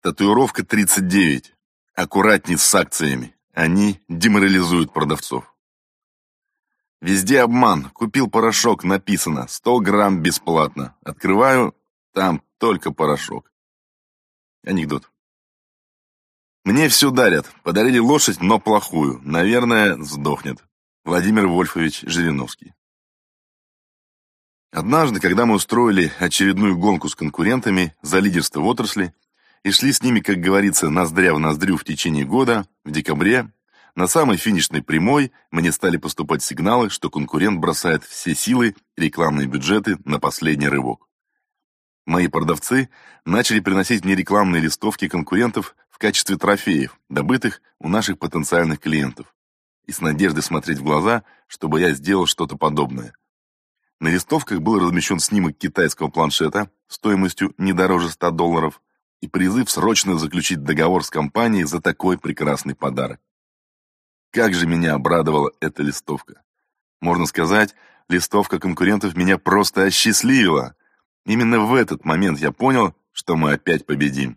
Татуировка 39. Аккуратней с акциями. Они деморализуют продавцов. Везде обман. Купил порошок, написано 100 грамм бесплатно. Открываю, там только порошок. Анекдот. Мне все дарят. Подарили лошадь, но плохую. Наверное, сдохнет. Владимир Вольфович Жириновский. Однажды, когда мы устроили очередную гонку с конкурентами за лидерство в отрасли и шли с ними, как говорится, ноздря в ноздрю в течение года, в декабре, на самой финишной прямой мне стали поступать сигналы, что конкурент бросает все силы и рекламные бюджеты на последний рывок. Мои продавцы начали приносить мне рекламные листовки конкурентов в качестве трофеев, добытых у наших потенциальных клиентов, и с надеждой смотреть в глаза, чтобы я сделал что-то подобное. На листовках был размещен снимок китайского планшета стоимостью не дороже $100 и призыв срочно заключить договор с компанией за такой прекрасный подарок. Как же меня обрадовала эта листовка. Можно сказать, листовка конкурентов меня просто осчастливила. Именно в этот момент я понял, что мы опять победим.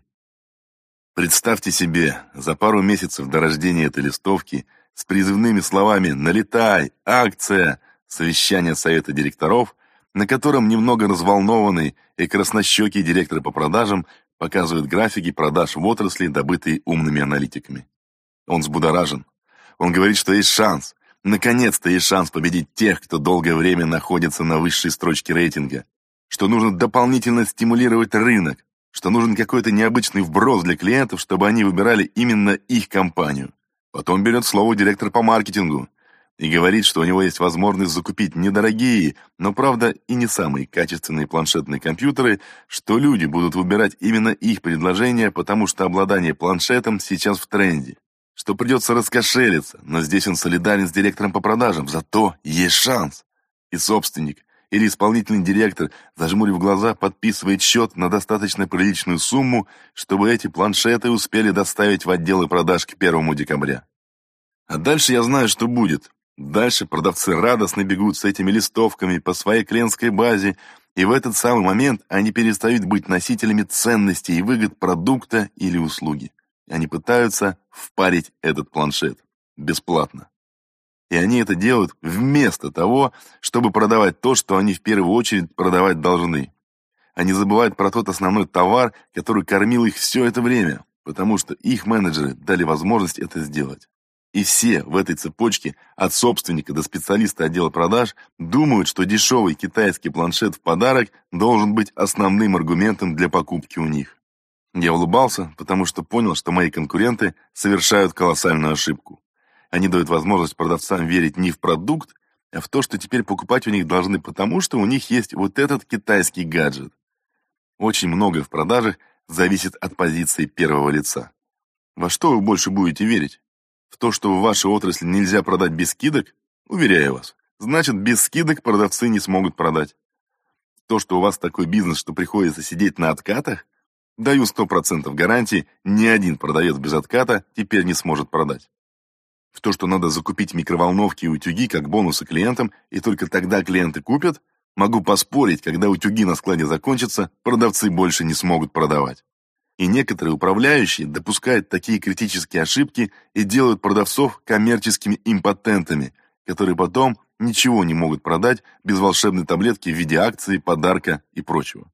Представьте себе, за пару месяцев до рождения этой листовки с призывными словами «Налетай! Акция!» совещание совета директоров, на котором немного разволнованный и краснощекий директор по продажам показывает графики продаж в отрасли, добытые умными аналитиками. Он взбудоражен. Он говорит, что есть шанс. Наконец-то есть шанс победить тех, кто долгое время находится на высшей строчке рейтинга. Что нужно дополнительно стимулировать рынок. Что нужен какой-то необычный вброс для клиентов, чтобы они выбирали именно их компанию. Потом берет слово директор по маркетингу и говорит, что у него есть возможность закупить недорогие, но, правда, и не самые качественные планшетные компьютеры, что люди будут выбирать именно их предложения, потому что обладание планшетом сейчас в тренде, что придется раскошелиться, но здесь он солидарен с директором по продажам, зато есть шанс. И собственник или исполнительный директор, зажмурив глаза, подписывает счет на достаточно приличную сумму, чтобы эти планшеты успели доставить в отделы продаж к 1 декабря. А дальше я знаю, что будет. Дальше продавцы радостно бегут с этими листовками по своей клиентской базе, и в этот самый момент они перестают быть носителями ценностей и выгод продукта или услуги. Они пытаются впарить этот планшет бесплатно. И они это делают вместо того, чтобы продавать то, что они в первую очередь продавать должны. Они забывают про тот основной товар, который кормил их все это время, потому что их менеджеры дали возможность это сделать. И все в этой цепочке, от собственника до специалиста отдела продаж, думают, что дешевый китайский планшет в подарок должен быть основным аргументом для покупки у них. Я улыбался, потому что понял, что мои конкуренты совершают колоссальную ошибку. Они дают возможность продавцам верить не в продукт, а в то, что теперь покупать у них должны, потому что у них есть вот этот китайский гаджет. Очень многое в продажах зависит от позиции первого лица. Во что вы больше будете верить? В то, что в вашей отрасли нельзя продать без скидок? Уверяю вас, значит, без скидок продавцы не смогут продать. В то, что у вас такой бизнес, что приходится сидеть на откатах? Даю 100% гарантии, ни один продавец без отката теперь не сможет продать. В то, что надо закупить микроволновки и утюги как бонусы клиентам, и только тогда клиенты купят, могу поспорить, когда утюги на складе закончатся, продавцы больше не смогут продавать. И некоторые управляющие допускают такие критические ошибки и делают продавцов коммерческими импотентами, которые потом ничего не могут продать без волшебной таблетки в виде акции, подарка и прочего.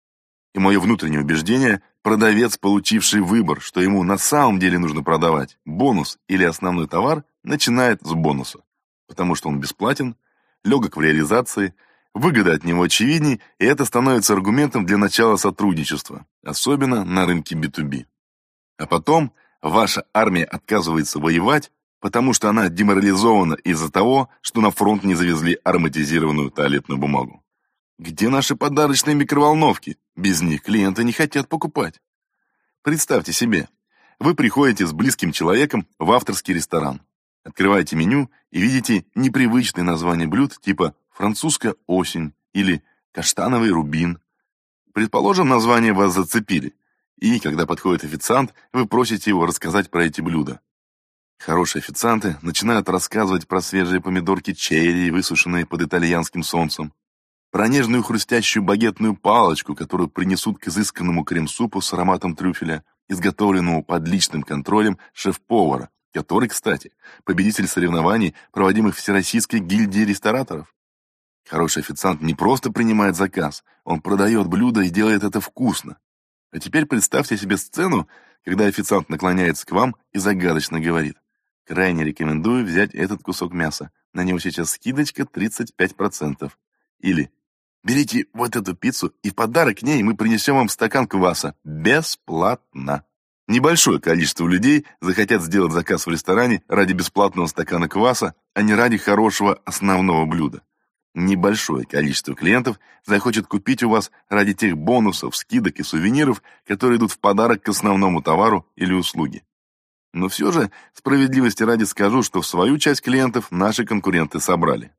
И мое внутреннее убеждение – продавец, получивший выбор, что ему на самом деле нужно продавать, бонус или основной товар, начинает с бонуса, потому что он бесплатен, легок в реализации, выгода от него очевидней, и это становится аргументом для начала сотрудничества, особенно на рынке B2B. А потом ваша армия отказывается воевать, потому что она деморализована из-за того, что на фронт не завезли ароматизированную туалетную бумагу. Где наши подарочные микроволновки? Без них клиенты не хотят покупать. Представьте себе, вы приходите с близким человеком в авторский ресторан, открываете меню и видите непривычные названия блюд типа «французская осень» или «каштановый рубин». Предположим, названия вас зацепили, и, когда подходит официант, вы просите его рассказать про эти блюда. Хорошие официанты начинают рассказывать про свежие помидорки черри, высушенные под итальянским солнцем, про нежную хрустящую багетную палочку, которую принесут к изысканному крем-супу с ароматом трюфеля, изготовленному под личным контролем шеф-повара, который, кстати, победитель соревнований, проводимых Всероссийской гильдией рестораторов. Хороший официант не просто принимает заказ, он продает блюдо и делает это вкусно. А теперь представьте себе сцену, когда официант наклоняется к вам и загадочно говорит: «Крайне рекомендую взять этот кусок мяса, на него сейчас скидочка 35%». Или «Берите вот эту пиццу, и в подарок к ней мы принесем вам стакан кваса. Бесплатно». Небольшое количество людей захотят сделать заказ в ресторане ради бесплатного стакана кваса, а не ради хорошего основного блюда. Небольшое количество клиентов захочет купить у вас ради тех бонусов, скидок и сувениров, которые идут в подарок к основному товару или услуге. Но все же, справедливости ради скажу, что в свою часть клиентов наши конкуренты собрали.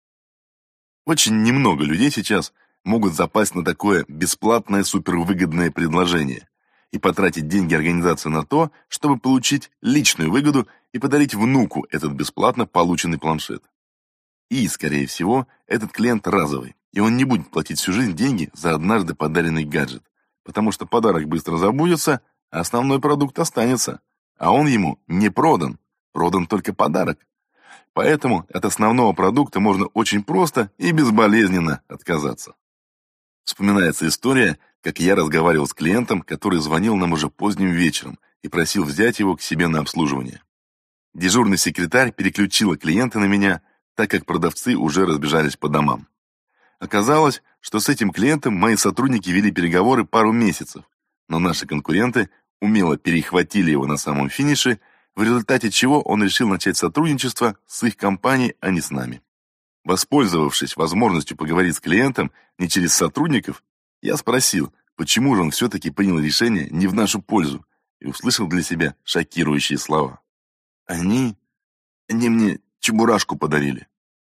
Очень немного людей сейчас могут запасть на такое бесплатное супервыгодное предложение и потратить деньги организации на то, чтобы получить личную выгоду и подарить внуку этот бесплатно полученный планшет. И, скорее всего, этот клиент разовый, и он не будет платить всю жизнь деньги за однажды подаренный гаджет, потому что подарок быстро забудется, а основной продукт останется, а он ему не продан, продан только подарок. Поэтому от основного продукта можно очень просто и безболезненно отказаться. Вспоминается история, как я разговаривал с клиентом, который звонил нам уже поздним вечером и просил взять его к себе на обслуживание. Дежурный секретарь переключила клиента на меня, так как продавцы уже разбежались по домам. Оказалось, что с этим клиентом мои сотрудники вели переговоры пару месяцев, но наши конкуренты умело перехватили его на самом финише, в результате чего он решил начать сотрудничество с их компанией, а не с нами. Воспользовавшись возможностью поговорить с клиентом не через сотрудников, я спросил, почему же он все-таки принял решение не в нашу пользу, и услышал для себя шокирующие слова. Они мне чебурашку подарили.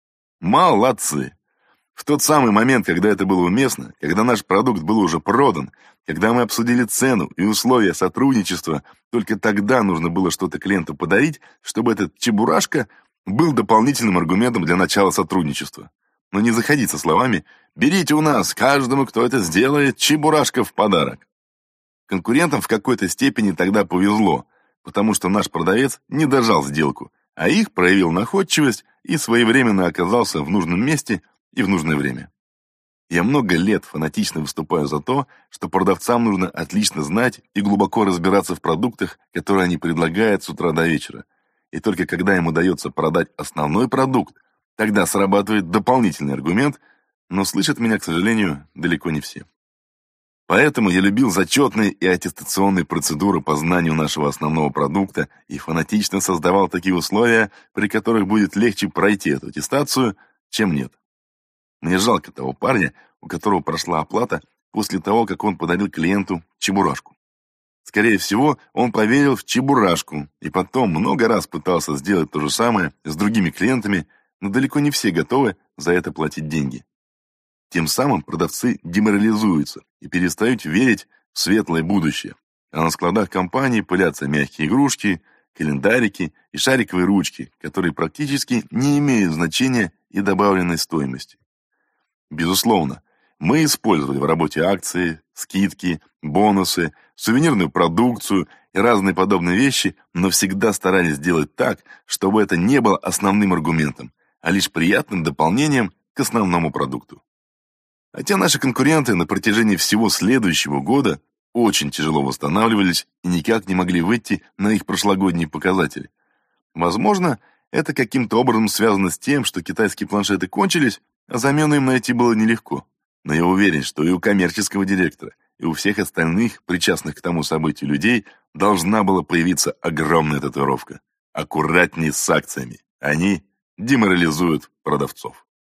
Молодцы! В тот самый момент, когда это было уместно, когда наш продукт был уже продан, когда мы обсудили цену и условия сотрудничества, только тогда нужно было что-то клиенту подарить, чтобы этот чебурашка был дополнительным аргументом для начала сотрудничества. Но не заходить со словами «берите у нас, каждому, кто это сделает, чебурашка в подарок». Конкурентам в какой-то степени тогда повезло, потому что наш продавец не дожал сделку, а их проявил находчивость и своевременно оказался в нужном месте и в нужное время. Я много лет фанатично выступаю за то, что продавцам нужно отлично знать и глубоко разбираться в продуктах, которые они предлагают с утра до вечера. И только когда им удается продать основной продукт, тогда срабатывает дополнительный аргумент, но слышат меня, к сожалению, далеко не все. Поэтому я любил зачетные и аттестационные процедуры по знанию нашего основного продукта и фанатично создавал такие условия, при которых будет легче пройти эту аттестацию, чем нет. Мне жалко того парня, у которого прошла оплата после того, как он подарил клиенту чебурашку. Скорее всего, он поверил в чебурашку и потом много раз пытался сделать то же самое с другими клиентами, но далеко не все готовы за это платить деньги. Тем самым продавцы деморализуются и перестают верить в светлое будущее, а на складах компании пылятся мягкие игрушки, календарики и шариковые ручки, которые практически не имеют значения и добавленной стоимости. Безусловно, мы использовали в работе акции, скидки, бонусы, сувенирную продукцию и разные подобные вещи, но всегда старались сделать так, чтобы это не было основным аргументом, а лишь приятным дополнением к основному продукту. Хотя наши конкуренты на протяжении всего следующего года очень тяжело восстанавливались и никак не могли выйти на их прошлогодние показатели. Возможно, это каким-то образом связано с тем, что китайские планшеты кончились, а замену им найти было нелегко. Но я уверен, что и у коммерческого директора, и у всех остальных, причастных к тому событию людей, должна была появиться огромная татуировка. Аккуратней с акциями. Они деморализуют продавцов.